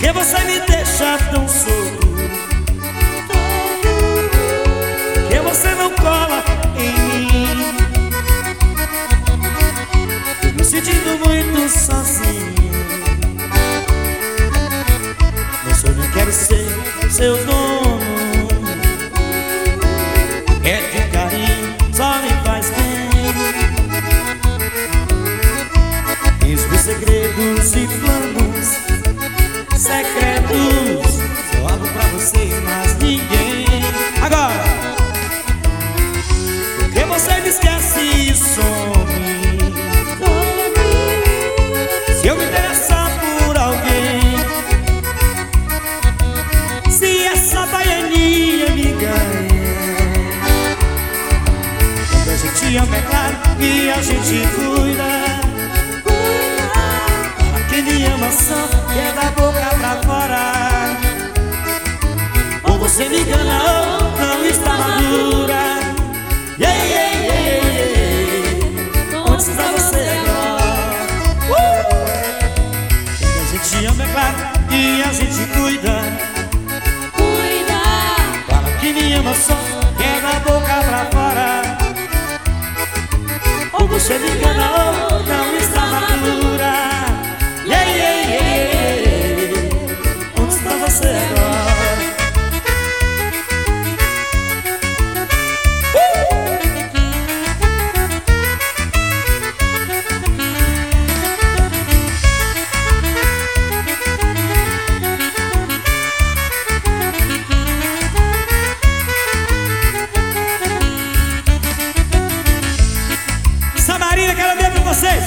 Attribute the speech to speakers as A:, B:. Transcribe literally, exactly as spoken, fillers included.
A: que você me deixa tão solto, que você não cola em mim. Tô me sentindo muito sozinho. Não sou, nem quero ser seu dono. É de carinho, só me faz bem. Diz meus segredos e planos secretos, só abro pra você, mas ninguém. Agora, porque você me esquece e some. Se eu me interessar por alguém, se essa baianinha me ganha, quando a gente ama é claro e a gente cuida. Quem me ama só quer da boca pra fora. Ou você me engana ou não está madura. Yeah, yeah, yeah, yeah. Onde está você agora? Uh! Quando a gente ama é claro e a gente cuida.
B: Cuida.
A: Fala que me ama só quer da boca pra fora. Ou você me engana ou não está